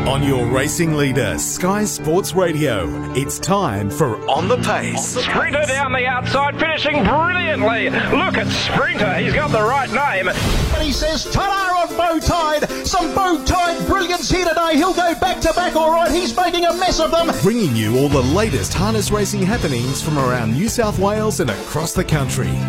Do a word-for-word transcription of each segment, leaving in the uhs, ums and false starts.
On your racing leader, Sky Sports Radio, it's time for On the Pace. Sprinter down the outside, finishing brilliantly. Look at Sprinter, he's got the right name. And he says, ta-da on Bowtide. Some Bowtide brilliance here today. He'll go back to back, all right. He's making a mess of them. Bringing you all the latest harness racing happenings from around New South Wales and across the country.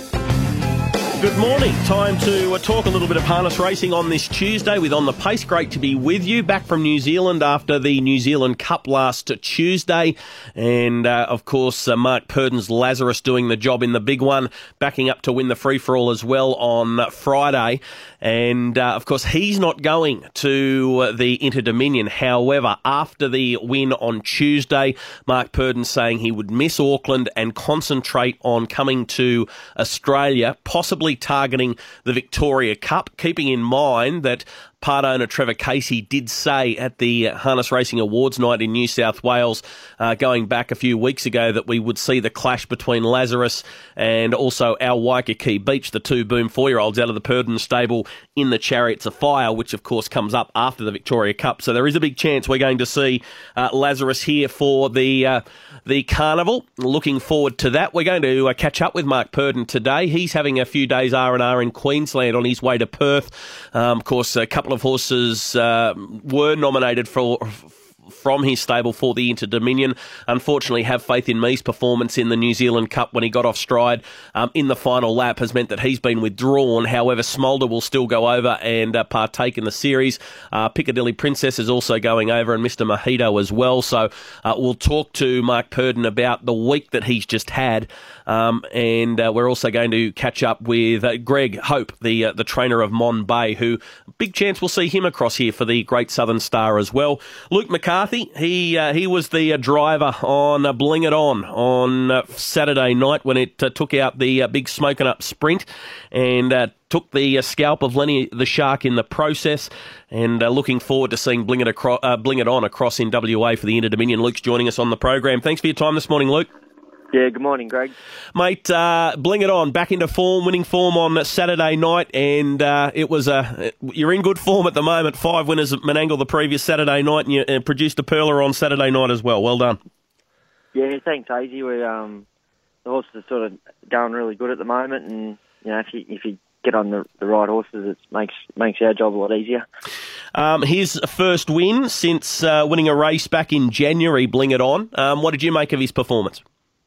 Good morning. Time to uh, talk a little bit of harness racing on this Tuesday with On the Pace. Great to be with you. Back from New Zealand after the New Zealand Cup last Tuesday. And, uh, of course, uh, Mark Purdon's Lazarus doing the job in the big one, backing up to win the free-for-all as well on uh, Friday. And, uh, of course, he's not going to uh, the Inter-Dominion. However, after the win on Tuesday, Mark Purdon saying he would miss Auckland and concentrate on coming to Australia, possibly targeting the Victoria Cup, keeping in mind that part owner Trevor Casey did say at the Harness Racing Awards night in New South Wales, uh, going back a few weeks ago, that we would see the clash between Lazarus and also our Waikiki Beach, the two boom four-year-olds out of the Purdon stable in the Chariots of Fire, which of course comes up after the Victoria Cup. So there is a big chance we're going to see uh, Lazarus here for the uh, the Carnival. Looking forward to that. We're going to uh, catch up with Mark Purdon today. He's having a few days R and R in Queensland on his way to Perth. Um, of course, a couple of horses uh, were nominated for from his stable for the Inter-Dominion. Unfortunately, Have Faith in Me's performance in the New Zealand Cup when he got off stride um, in the final lap has meant that he's been withdrawn. However, Smolder will still go over and uh, partake in the series. Uh, Piccadilly Princess is also going over, and Mister Mojito as well. So uh, we'll talk to Mark Purdon about the week that he's just had. Um, and uh, we're also going to catch up with uh, Greg Hope, the uh, the trainer of Mon Bay, who big chance we'll see him across here for the Great Southern Star as well. Luke McCarthy, he uh, he was the uh, driver on uh, Bling It On on uh, Saturday night when it uh, took out the uh, big Smoking Up Sprint and uh, took the uh, scalp of Lenny the Shark in the process, and uh, looking forward to seeing Bling It, acro- uh, Bling It On across in W A for the Inter-Dominion. Luke's joining us on the program. Thanks for your time this morning, Luke. Yeah, good morning, Greg. Mate, uh, Bling It On, back into form, winning form on Saturday night, and uh, it was a. You're in good form at the moment. Five winners at Menangle the previous Saturday night, and you uh, produced a perler on Saturday night as well. Well done. Yeah, thanks, Hazy. We um, the horses are sort of going really good at the moment, and you know, if you if you get on the, the right horses, it makes makes our job a lot easier. Um, his first win since uh, winning a race back in January, Bling It On. Um, what did you make of his performance?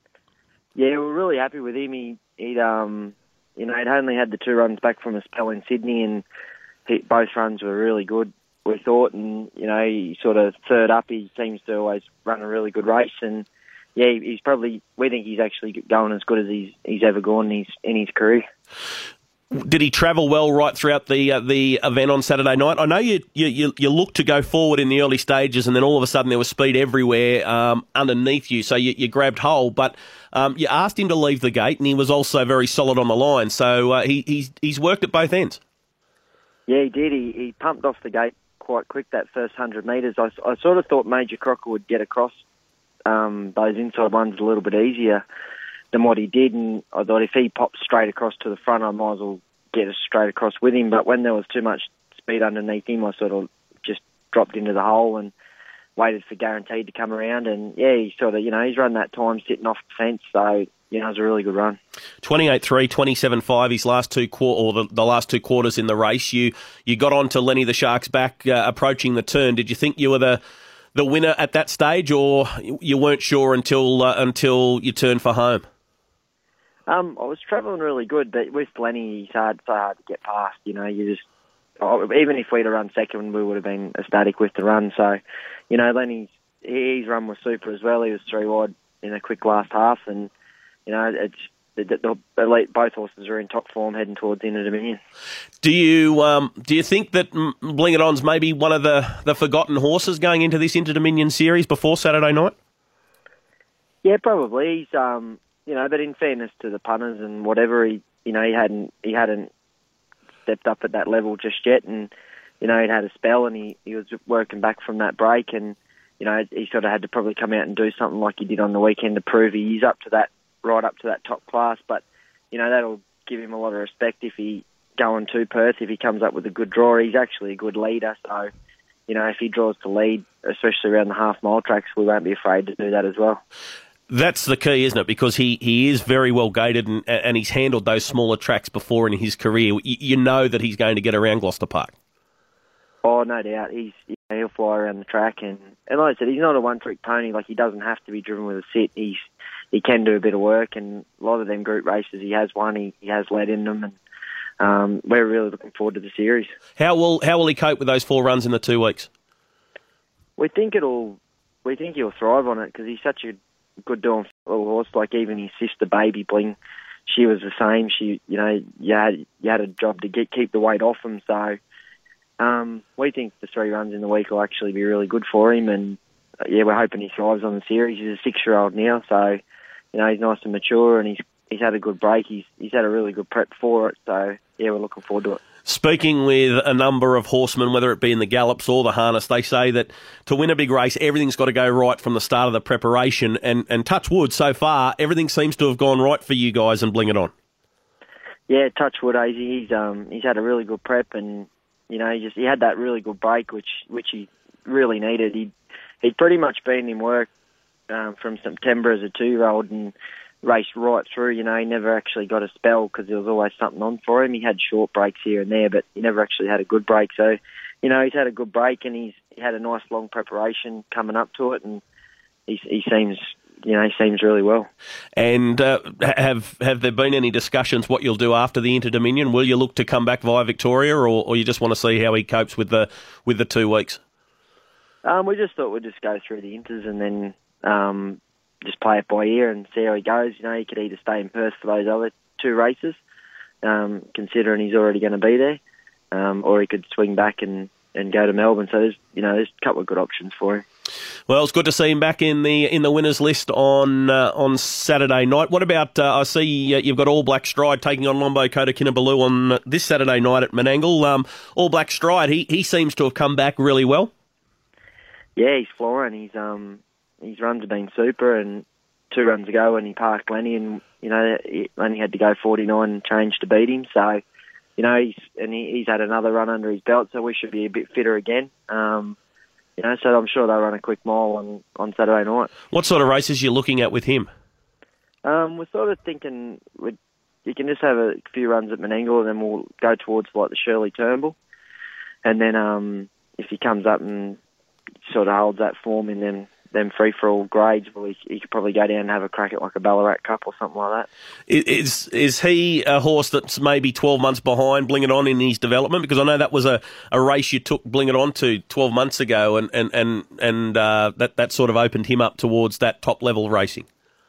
Yeah, we're really happy with him. He, he'd, um, you know, he'd only had the two runs back from a spell in Sydney, and he, both runs were really good, we thought. And, you know, he sort of third up, he seems to always run a really good race. And, yeah, he's probably, we think he's actually going as good as he's, he's ever gone in his, in his career. Did he travel well right throughout the uh, the event on Saturday night? I know you, you you looked to go forward in the early stages, and then all of a sudden there was speed everywhere um, underneath you, so you, you grabbed hold. But um, you asked him to leave the gate, and he was also very solid on the line. So uh, he, he's he's worked at both ends. Yeah, he did. He, he pumped off the gate quite quick that first one hundred metres. I, I sort of thought Major Crocker would get across um, those inside ones a little bit easier than what he did, and I thought if he popped straight across to the front, I might as well get us straight across with him. But when there was too much speed underneath him, I sort of just dropped into the hole and waited for Guaranteed to come around. And yeah, he sort of, you know, he's run that time sitting off the fence, so you know, it was a really good run. twenty-eight three, twenty-seven five, his last two qu- or the, the last two quarters in the race. You you got on to Lenny the Shark's back, uh, approaching the turn. Did you think you were the the winner at that stage, or you weren't sure until uh, until you turned for home? Um, I was travelling really good, but with Lenny, he's hard, so hard to get past. You know, you just oh, even if we'd have run second, we would have been ecstatic with the run. So, you know, Lenny's his run was super as well. He was three wide in a quick last half, and you know, it's the, the, the elite, both horses are in top form heading towards the Inter-Dominion. Do you um, do you think that Bling It On's maybe one of the, the forgotten horses going into this Inter-Dominion series before Saturday night? Yeah, probably. He's um. You know, but in fairness to the punters and whatever, he, you know, he hadn't he hadn't stepped up at that level just yet, and you know, he'd had a spell, and he, he was working back from that break, and you know, he sort of had to probably come out and do something like he did on the weekend to prove he's up to that, right up to that top class. But you know, that'll give him a lot of respect if he going to Perth if he comes up with a good draw. He's actually a good leader, so you know, if he draws to lead, especially around the half-mile tracks, we won't be afraid to do that as well. That's the key, isn't it? Because he, he is very well gated and, and he's handled those smaller tracks before in his career. You, you know that he's going to get around Gloucester Park. Oh, no doubt. He's he'll fly around the track, and, and like I said, he's not a one-trick pony. Like, he doesn't have to be driven with a sit. He's he can do a bit of work, and a lot of them group races he has won. He, he has led in them, and um, we're really looking forward to the series. How will how will he cope with those four runs in the two weeks? We think it'll we think he'll thrive on it because he's such a good doing little horse. Like, even his sister Baby Bling, she was the same. She, you know, you had you had a job to get keep the weight off him, so. Um, we think the three runs in the week will actually be really good for him, and uh, yeah, we're hoping he thrives on the series. He's a six-year-old now, so you know he's nice and mature, and he's he's had a good break. He's he's had a really good prep for it, so yeah, we're looking forward to it. Speaking with a number of horsemen, whether it be in the gallops or the harness, they say that to win a big race, everything's got to go right from the start of the preparation. And, and touch wood, so far, everything seems to have gone right for you guys and Bling It On. Yeah, touch wood, Azy. He's um he's had a really good prep, and you know, he just he had that really good break, which which he really needed. He he'd pretty much been in work um, from September as a two-year-old and raced right through. You know, he never actually got a spell because there was always something on for him. He had short breaks here and there, but he never actually had a good break. So, you know, he's had a good break, and he's he had a nice long preparation coming up to it, and he he seems. You know, he seems really well. And uh, have have there been any discussions what you'll do after the Inter-Dominion? Will you look to come back via Victoria, or, or you just want to see how he copes with the with the two weeks? Um, we just thought we'd just go through the Inters and then um, just play it by ear and see how he goes. You know, he could either stay in Perth for those other two races, um, considering he's already going to be there, um, or he could swing back and, and go to Melbourne. So there's you know there's a couple of good options for him. Well, it's good to see him back in the in the winners list on uh, on Saturday night. What about, uh, I see uh, you've got All Black Stride taking on Lombo Kota Kinabalu on uh, this Saturday night at Menangle. Um, All Black Stride, he he seems to have come back really well. Yeah, he's flying. He's um his runs have been super, and two runs ago when he parked Lenny, and you know Lenny had to go forty-nine and change to beat him. So you know he's and he, he's had another run under his belt, so we should be a bit fitter again. Um, You know, so I'm sure they'll run a quick mile on, on Saturday night. What sort of races are you looking at with him? Um, we're sort of thinking we'd, you can just have a few runs at Menangle, and then we'll go towards like the Shirley Turnbull. And then um, if he comes up and sort of holds that form in them, them free-for-all grades, well, he, he could probably go down and have a crack at like a Ballarat Cup or something like that. Is is he a horse that's maybe twelve months behind Bling It On in his development? Because I know that was a, a race you took Bling It On to twelve months ago, and and and, and uh, that, that sort of opened him up towards that top-level racing.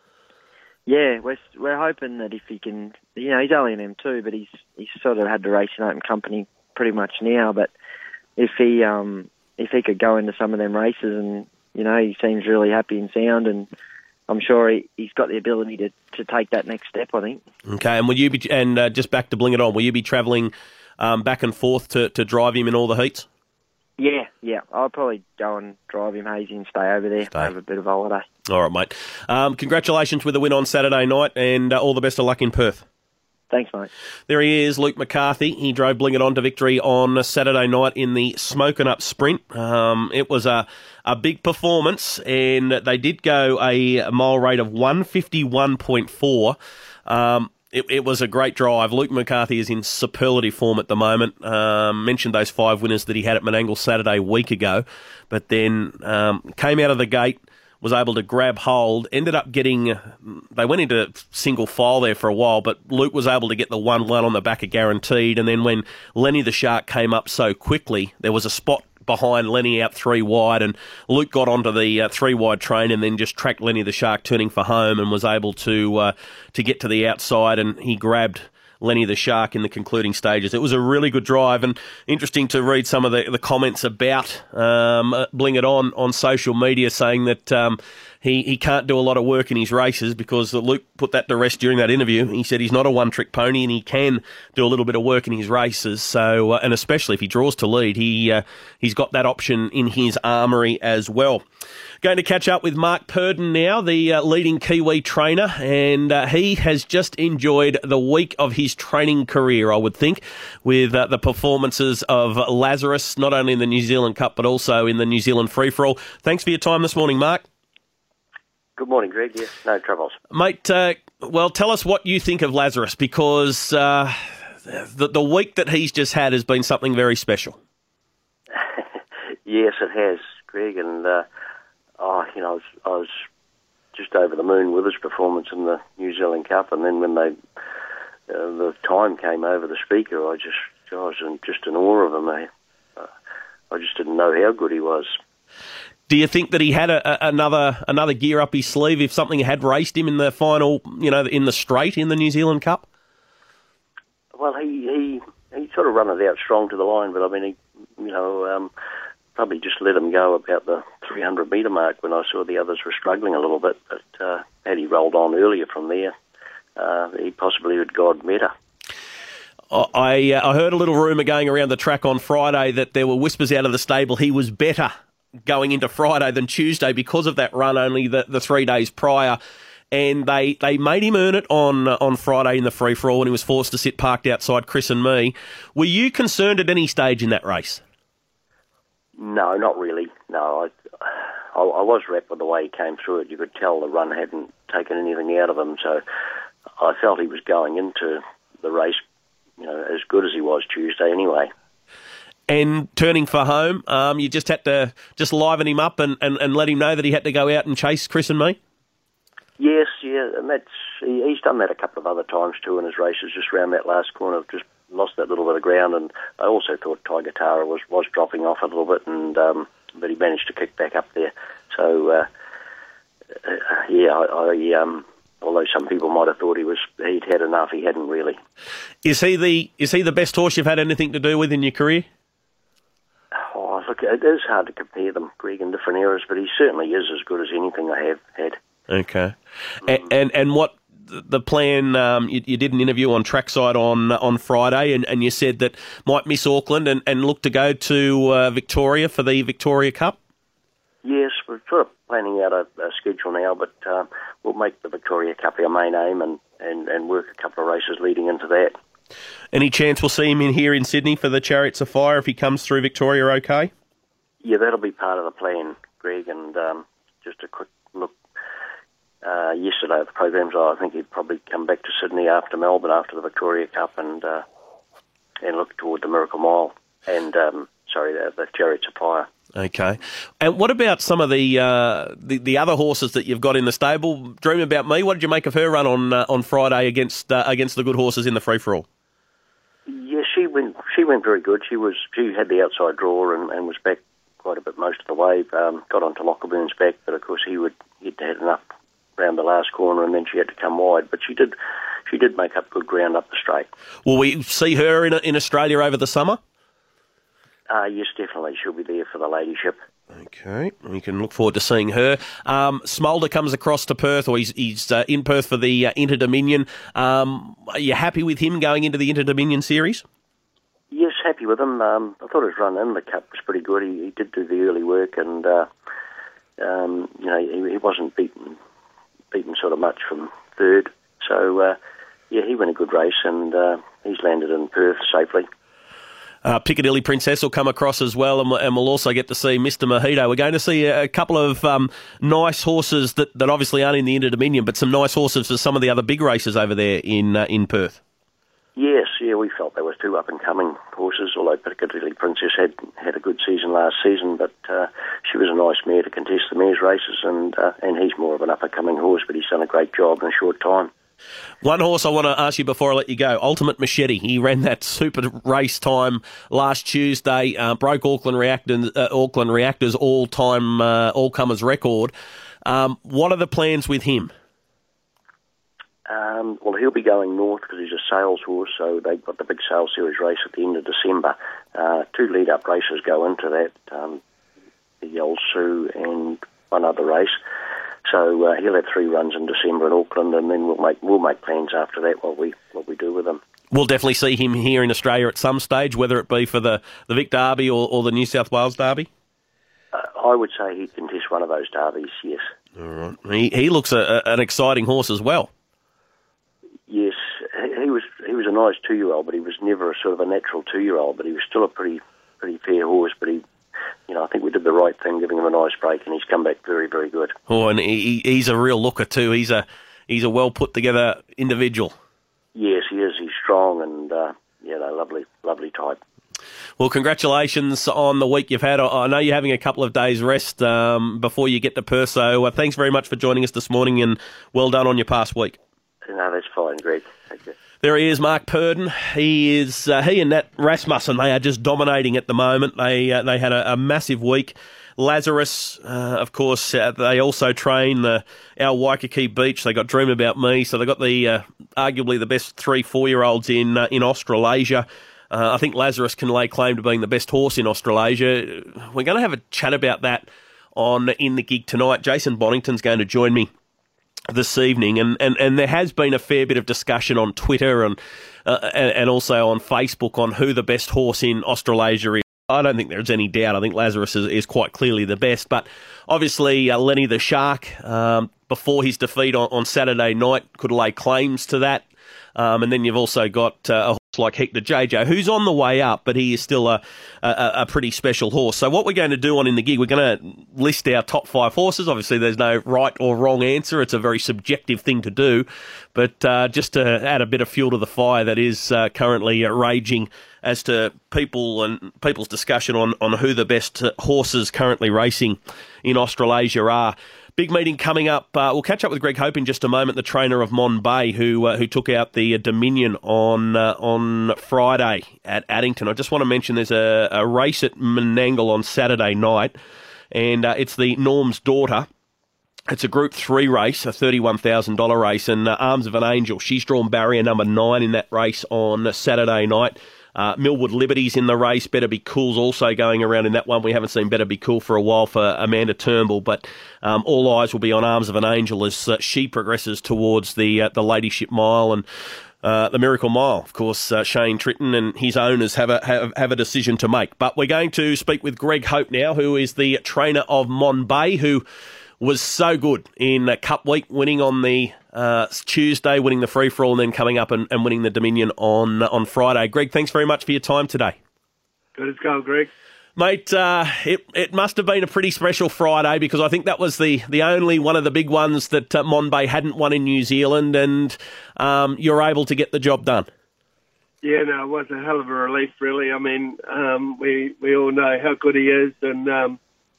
Yeah, we're we're hoping that if he can, you know, he's only an M two, but he's he's sort of had to race in open company pretty much now. But if he um if he could go into some of them races, and you know, he seems really happy and sound, and I'm sure he, he's got the ability to, to take that next step, I think. Okay, and will you be and uh, just back to Bling It On, will you be travelling um, back and forth to, to drive him in all the heats? Yeah, yeah. I'll probably go and drive him, Hazy, and stay over there, stay. have a bit of a holiday. All right, mate. Um, congratulations with the win on Saturday night, and uh, all the best of luck in Perth. Thanks, mate. There he is, Luke McCarthy. He drove Bling It On to victory on Saturday night in the Smokin' Up Sprint. Um, it was a, a big performance, and they did go a mile rate of one fifty-one point four. Um, it, it was a great drive. Luke McCarthy is in superlative form at the moment. Um, mentioned those five winners that he had at Menangle Saturday a week ago, but then um, came out of the gate, was able to grab hold, ended up getting, they went into single file there for a while, but Luke was able to get the one one on the back of Guaranteed, and then when Lenny the Shark came up so quickly, there was a spot behind Lenny out three wide, and Luke got onto the uh, three wide train and then just tracked Lenny the Shark turning for home, and was able to uh, to get to the outside, and he grabbed Lenny the Shark in the concluding stages. It was a really good drive, and interesting to read some of the, the comments about um, Bling It On on social media, saying that um, he, he can't do a lot of work in his races because Luke put that to rest during that interview. He said he's not a one-trick pony and he can do a little bit of work in his races. So, uh, and especially if he draws to lead, he uh, he's got that option in his armoury as well. Going to catch up with Mark Purdon now, the uh, leading Kiwi trainer, and uh, he has just enjoyed the week of his training career, I would think, with uh, the performances of Lazarus, not only in the New Zealand Cup but also in the New Zealand Free-For-All. Thanks for your time this morning, Mark. Good morning, Greg. Yes, no troubles. Mate, uh, well, tell us what you think of Lazarus, because uh, the, the week that he's just had has been something very special. Yes, it has, Greg, and... Uh, Oh, you know, I was, I was just over the moon with his performance in the New Zealand Cup, and then when they uh, the time came over the speaker, I just I was in, just in awe of him. I, uh, I just didn't know how good he was. Do you think that he had a, a, another another gear up his sleeve if something had raced him in the final, you know, in the straight in the New Zealand Cup? Well, he he, he sort of run it out strong to the line, but I mean, he, you know. Um, Probably just let him go about the three hundred metre mark when I saw the others were struggling a little bit. But uh, had he rolled on earlier from there, uh, he possibly would gone better. I uh, I heard a little rumour going around the track on Friday that there were whispers out of the stable he was better going into Friday than Tuesday because of that run only the, the three days prior. And they, they made him earn it on uh, on Friday in the free-for-all when he was forced to sit parked outside Chris and me. Were you concerned at any stage in that race? No, not really. No, I, I, I was wrapped with the way he came through it. You could tell the run hadn't taken anything out of him, so I felt he was going into the race, you know, as good as he was Tuesday anyway. And turning for home, um, you just had to just liven him up and, and, and let him know that he had to go out and chase Chris and me? Yes, yeah, and that's he, he's done that a couple of other times too in his races, just around that last corner, just lost that little bit of ground, and I also thought Tiger Tara was, was dropping off a little bit, and um, but he managed to kick back up there. So, uh, uh, yeah, I, I um, although some people might have thought he was he'd had enough, he hadn't really. Is he the is he the best horse you've had anything to do with in your career? Oh, look, it is hard to compare them, Greg, in different eras, but he certainly is as good as anything I have had. Okay, mm. and, and and what? The plan, um, you, you did an interview on Trackside on on Friday, and, and you said that might miss Auckland and, and look to go to uh, Victoria for the Victoria Cup? Yes, we're sort of planning out a, a schedule now, but uh, we'll make the Victoria Cup our main aim and, and, and work a couple of races leading into that. Any chance we'll see him in here in Sydney for the Chariots of Fire if he comes through Victoria okay? Yeah, that'll be part of the plan, Greg, and um, just a quick look. Uh, yesterday at the programs, I think he'd probably come back to Sydney after Melbourne, after the Victoria Cup, and uh, and look toward the Miracle Mile and um, sorry, the, the Chariots of Fire. Okay, and what about some of the, uh, the the other horses that you've got in the stable? Dream About Me. What did you make of her run on uh, on Friday against uh, against the good horses in the free for all? Yeah, she went she went very good. She was she had the outside draw and, and was back quite a bit most of the way. Um, got onto Lockaburn's back, but of course he would he'd had enough around the last corner, and then she had to come wide. But she did, she did make up good ground up the straight. Will we see her in in Australia over the summer? Uh, yes, definitely. She'll be there for the ladyship. Okay, we can look forward to seeing her. Um, Smolder comes across to Perth, or he's, he's uh, in Perth for the uh, Inter-Dominion. Um, are you happy with him going into the Inter-Dominion series? Yes, happy with him. Um, I thought his run in the Cup was pretty good. He, he did do the early work, and uh, um, you know he, he wasn't beaten. beaten sort of much from third. So, uh, yeah, he went a good race, and uh, he's landed in Perth safely. Uh, Piccadilly Princess will come across as well, and, and we'll also get to see Mister Mojito. We're going to see a, a couple of um, nice horses that, that obviously aren't in the Inter-Dominion, but some nice horses for some of the other big races over there in uh, in Perth. Yes, yeah, we felt there were two up-and-coming horses, although Piccadilly Princess had had a good season last season, but uh, she was a nice mare to contest the mares' races, and uh, and he's more of an up-and-coming horse, but he's done a great job in a short time. One horse I want to ask you before I let you go, Ultimate Machete. He ran that super race time last Tuesday, uh, broke Auckland Reactors, uh, Auckland Reactors all-time, uh, all-comers record. Um, what are the plans with him? Um, well, he'll be going north because he's a sales horse, so they've got the big sales series race at the end of December. Uh, two lead-up races go into that, um, the Old Sioux and one other race. So uh, he'll have three runs in December in Auckland, and then we'll make we'll make plans after that what we what we do with him. We'll definitely see him here in Australia at some stage, whether it be for the, the Vic Derby or, or the New South Wales Derby. Uh, I would say he'd contest one of those derbies. Yes. All right. He he looks a, a, an exciting horse as well. Yes, he, he was he was a nice two-year-old, but he was never a sort of a natural two-year-old. But he was still a pretty pretty fair horse. But he. You know, I think we did the right thing, giving him a nice break, and he's come back very, very good. Oh, and he, he's a real looker too. He's a he's a well put together individual. Yes, he is. He's strong and uh, you know, lovely, lovely type. Well, congratulations on the week you've had. I know you're having a couple of days rest um, before you get to Perth. So uh, thanks very much for joining us this morning, and well done on your past week. No, that's fine, Greg. Thank you. There he is, Mark Purdon. He is uh, he and Nat Rasmussen. They are just dominating at the moment. They uh, they had a, a massive week. Lazarus, uh, of course, uh, they also train uh, our Waikiki Beach. They got Dream About Me, so they got the uh, arguably the best three four year olds in uh, in Australasia. Uh, I think Lazarus can lay claim to being the best horse in Australasia. We're going to have a chat about that on In the Gig tonight. Jason Bonington's going to join me this evening, and, and, and there has been a fair bit of discussion on Twitter and, uh, and and also on Facebook on who the best horse in Australasia is. I don't think there's any doubt. I think Lazarus is, is quite clearly the best, but obviously uh, Lenny the Shark, um, before his defeat on, on Saturday night, could lay claims to that. Um, and then you've also got uh, a horse like Hector J J, who's on the way up, but he is still a, a, a pretty special horse. So what we're going to do on In the Gig, we're going to list our top five horses. Obviously, there's no right or wrong answer. It's a very subjective thing to do. But uh, just to add a bit of fuel to the fire that is uh, currently uh, raging as to people and people's discussion on, on who the best horses currently racing in Australasia are. Big meeting coming up. Uh, we'll catch up with Greg Hope in just a moment, the trainer of Monbay, who uh, who took out the uh, Dominion on uh, on Friday at Addington. I just want to mention there's a, a race at Menangle on Saturday night, and uh, it's the Norm's Daughter. It's a Group three race, a thirty-one thousand dollars race, and uh, Arms of an Angel. She's drawn barrier number nine in that race on Saturday night. Uh, Millwood Liberty's in the race. Better Be Cool's also going around in that one. We haven't seen Better Be Cool for a while for Amanda Turnbull, but um, all eyes will be on Arms of an Angel as uh, she progresses towards the uh, the Ladyship Mile and uh, the Miracle Mile. Of course, uh, Shane Tritton and his owners have a have, have a decision to make. But we're going to speak with Greg Hope now, who is the trainer of Monbay, who was so good in uh, Cup Week, winning on the uh, Tuesday, winning the free-for-all, and then coming up and, and winning the Dominion on uh, on Friday. Greg, thanks very much for your time today. Good as gold, Greg. Mate, uh, it it must have been a pretty special Friday, because I think that was the, the only one of the big ones that uh, Monbay hadn't won in New Zealand, and um, you're able to get the job done. Yeah, no, it was a hell of a relief, really. I mean, um, we, we all know how good he is, and Um,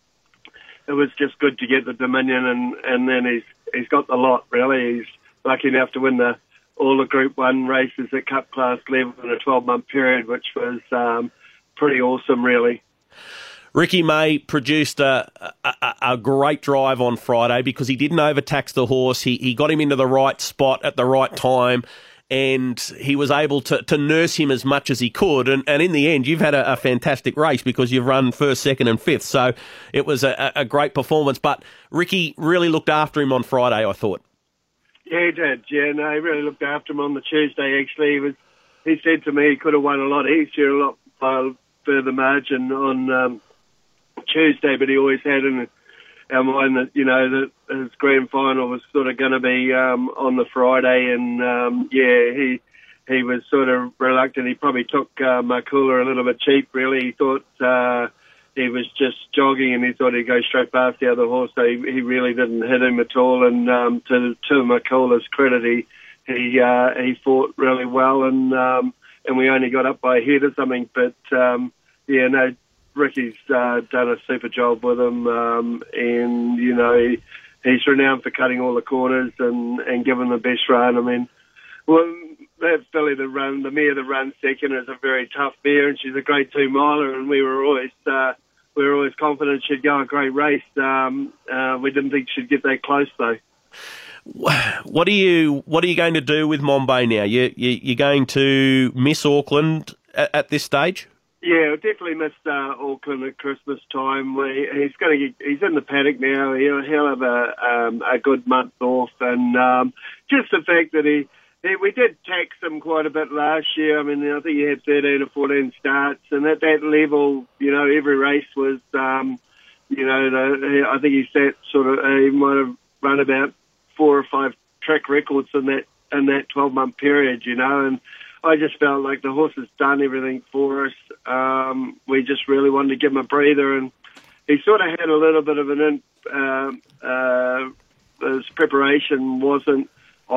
it was just good to get the Dominion, and, and then he's he's got the lot, really. He's lucky enough to win the all the Group one races at Cup Class level in a twelve-month period, which was um, pretty awesome, really. Ricky May produced a, a, a great drive on Friday because he didn't overtax the horse. He, he got him into the right spot at the right time, and he was able to, to nurse him as much as he could. And, and in the end, you've had a, a fantastic race because you've run first, second and fifth. So it was a, a great performance. But Ricky really looked after him on Friday, I thought. Yeah, he did. Yeah, no, he really looked after him on the Tuesday, actually. He, was, he said to me he could have won a lot easier, a lot by further margin on um, Tuesday, but he always had in our mind that, you know, that his grand final was sort of going to be um, on the Friday, and um, yeah, he he was sort of reluctant. He probably took uh, Makula a little bit cheap, really. He thought uh, he was just jogging, and he thought he'd go straight past the other horse, so he, he really didn't hit him at all. And um, to to Makula's credit, he he uh, he fought really well, and um, and we only got up by a head or something. But um, yeah, no. Ricky's uh, done a super job with him, um, and, you know, he, he's renowned for cutting all the corners and, and giving the best run. I mean, well, that filly that run, the mare that runs second is a very tough mare, and she's a great two-miler, and we were always uh, we were always confident she'd go a great race. Um, uh, we didn't think she'd get that close, though. What are you What are you going to do with Monbay now? You, you, you're going to miss Auckland at, at this stage? Yeah, definitely missed uh, Auckland at Christmas time. We, he's going to get, he's in the paddock now. He'll, he'll have a um, a good month off, and um, just the fact that he, he we did tax him quite a bit last year. I mean, I think he had thirteen or fourteen starts, and at that level, you know, every race was, um, you know, the, I think he sat sort of uh, he might have run about four or five track records in that in that twelve month period, you know, and I just felt like the horse has done everything for us. Um, we just really wanted to give him a breather, and he sort of had a little bit of an in, uh, uh, his preparation wasn't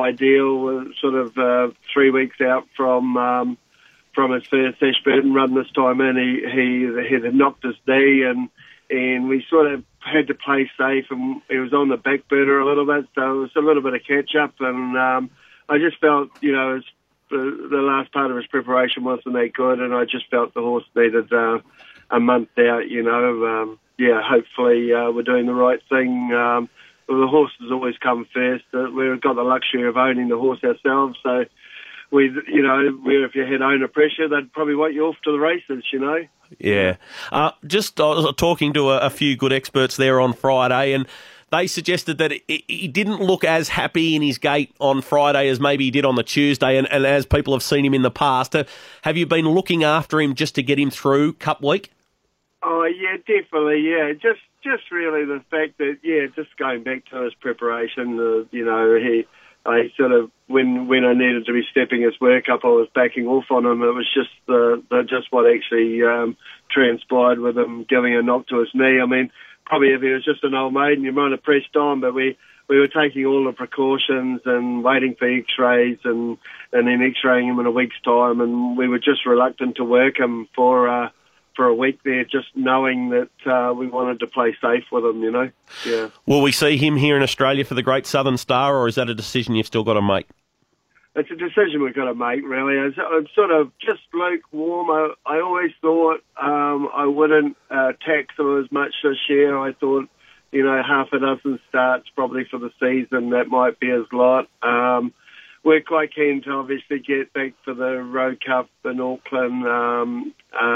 ideal. Sort of uh, three weeks out from um, from his first Ashburton run this time in, he he had knocked his knee, and and we sort of had to play safe, and he was on the back burner a little bit, so it was a little bit of catch up, and um, I just felt, you know, his The, the last part of his preparation wasn't that good, and I just felt the horse needed uh, a month out, you know. Um, yeah, hopefully uh, we're doing the right thing. Um, well, the horse has always come first. Uh, we've got the luxury of owning the horse ourselves, so we, you know, we, if you had owner pressure, they'd probably want you off to the races, you know. Yeah. Uh, just I was talking to a, a few good experts there on Friday, and they suggested that he didn't look as happy in his gait on Friday as maybe he did on the Tuesday, and, and as people have seen him in the past. Have you been looking after him just to get him through Cup Week? Oh, yeah, definitely, yeah. Just just really the fact that, yeah, just going back to his preparation, uh, you know, he I sort of, when when I needed to be stepping his work up, I was backing off on him. It was just the, the just what actually um, transpired with him giving a knock to his knee. I mean, probably if he was just an old maiden, you might have pressed on, but we, we were taking all the precautions and waiting for x-rays and, and then x-raying him in a week's time, and we were just reluctant to work him for uh, for a week there, just knowing that uh, we wanted to play safe with him, you know. Yeah. Will we see him here in Australia for the Great Southern Star, or is that a decision you've still got to make? It's a decision we've got to make, really. I'm sort of just lukewarm. I, I always thought um, I wouldn't uh, tax him as much this year. I thought, you know, half a dozen starts probably for the season, that might be his lot. Um, we're quite keen to obviously get back for the Road Cup in Auckland. Um,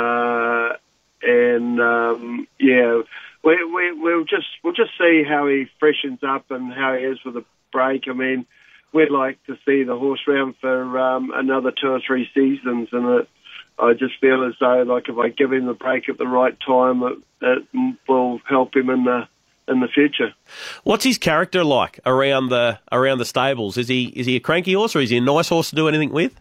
uh, and, um, yeah, we, we, we'll just we'll just see how he freshens up and how he is with the break. I mean, we'd like to see the horse round for um, another two or three seasons, and it, I just feel as though, like, if I give him the break at the right time, it, it will help him in the in the future. What's his character like around the around the stables? Is he is he a cranky horse, or is he a nice horse to do anything with?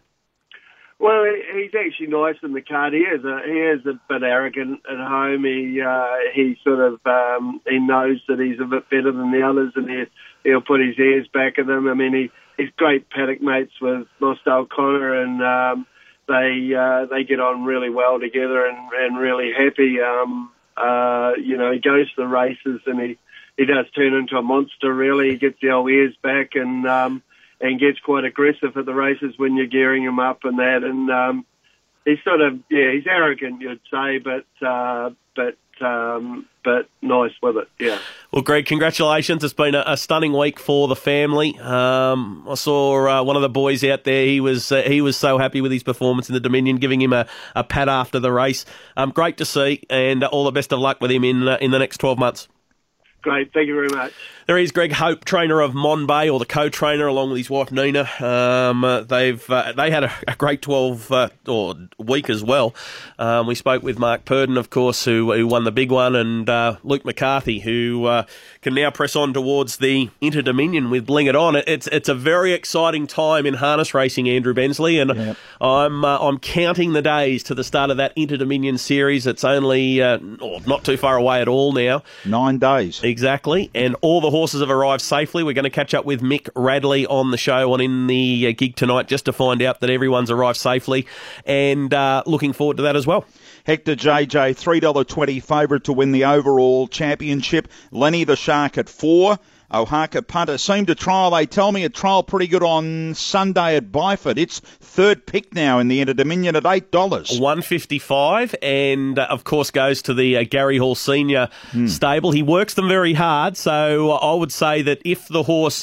Well, he's actually nice in the cart. He is a, he is a bit arrogant at home. He uh, he sort of um, he knows that he's a bit better than the others, and he he'll put his ears back at them. I mean, he he's great paddock mates with Lost O'Connor, and um, they uh, they get on really well together and, and really happy. Um, uh, you know, he goes to the races and he, he does turn into a monster, really. He gets the old ears back and um, and gets quite aggressive at the races when you're gearing him up and that. And um, he's sort of, yeah, he's arrogant, you'd say, but uh, but um, but nice with it, yeah. Well, Greg, congratulations. It's been a, a stunning week for the family. Um, I saw uh, one of the boys out there. He was uh, he was so happy with his performance in the Dominion, giving him a, a pat after the race. Um, great to see, and all the best of luck with him in uh, in the next twelve months. Great, thank you very much. There is Greg Hope, trainer of Monbay, or the co-trainer, along with his wife Nina. Um, uh, they've uh, they had a, a great twelve uh, or week as well. Um, we spoke with Mark Purdon, of course, who who won the big one, and uh, Luke McCarthy, who uh, can now press on towards the Inter Dominion with Bling It On. It's it's a very exciting time in harness racing, Andrew Bensley, and yep. I'm uh, I'm counting the days to the start of that Inter Dominion series. It's only uh, oh, not too far away at all now. Nine days. Exactly, and all the horses have arrived safely. We're going to catch up with Mick Radley on the show on In the uh, Gig tonight just to find out that everyone's arrived safely, and uh, looking forward to that as well. Hector J J, three dollars twenty favourite to win the overall championship. Lenny the Shark at four. Ohaka Punter seemed to trial, they tell me, a trial pretty good on Sunday at Byford. It's third pick now in the Inter Dominion at eight dollars. one fifty-five, and uh, of course goes to the uh, Gary Hall Senior hmm. stable. He works them very hard, so I would say that if the horse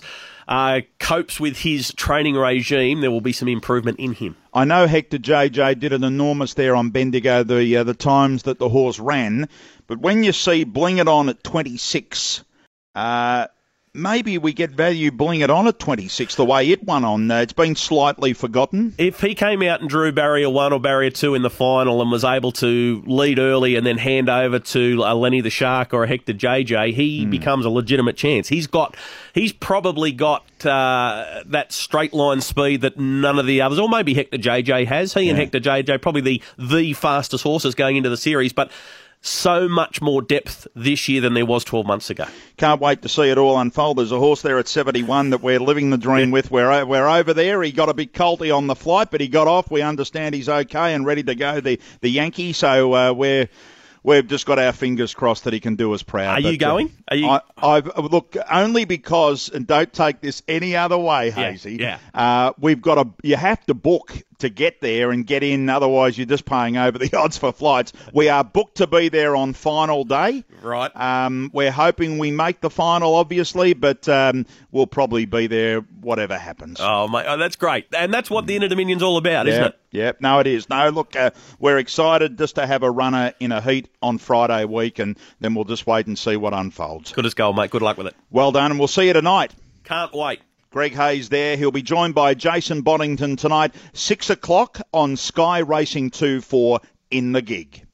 uh, copes with his training regime, there will be some improvement in him. I know Hector J J did an enormous there on Bendigo, the uh, the times that the horse ran, but when you see Bling It On at twenty-six, uh, maybe we get value Bling It On at twenty-six, the way it won on. Uh, it's been slightly forgotten. If he came out and drew barrier one or barrier two in the final and was able to lead early and then hand over to a Lenny the Shark or a Hector J J, he mm. becomes a legitimate chance. He's got, he's probably got uh, that straight line speed that none of the others, or maybe Hector J J has. He yeah. and Hector J J probably the the fastest horses going into the series, but so much more depth this year than there was twelve months ago. Can't wait to see it all unfold. There's a horse there at seventy-one that we're living the dream with. We're, we're over there. He got a bit colty on the flight, but he got off. We understand he's okay and ready to go, the, the Yankee. So uh, we're... We've just got our fingers crossed that he can do us proud. Are but, you going? Uh, Are you? I, I've look only because, and don't take this any other way, Hazy. Yeah. yeah. Uh, we've got to. You have to book to get there and get in. Otherwise, you're just paying over the odds for flights. We are booked to be there on final day. Right. Um, we're hoping we make the final, obviously, but um, we'll probably be there whatever happens. Oh, mate, oh, that's great, and that's what the Inter Dominion's all about, yep, isn't it? Yep. No, it is. No, look, uh, we're excited just to have a runner in a heat on Friday week, and then we'll just wait and see what unfolds. Good as gold, mate. Good luck with it. Well done, and we'll see you tonight. Can't wait. Greg Hayes there. He'll be joined by Jason Boddington tonight, six o'clock on Sky Racing two four in the Gig.